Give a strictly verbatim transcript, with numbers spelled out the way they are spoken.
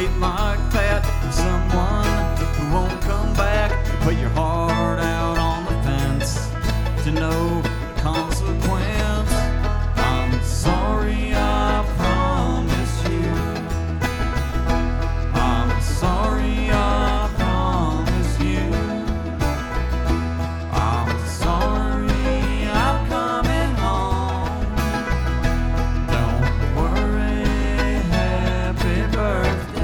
wait like that for someone who won't come back. Put your heart out on the fence to know the consequence.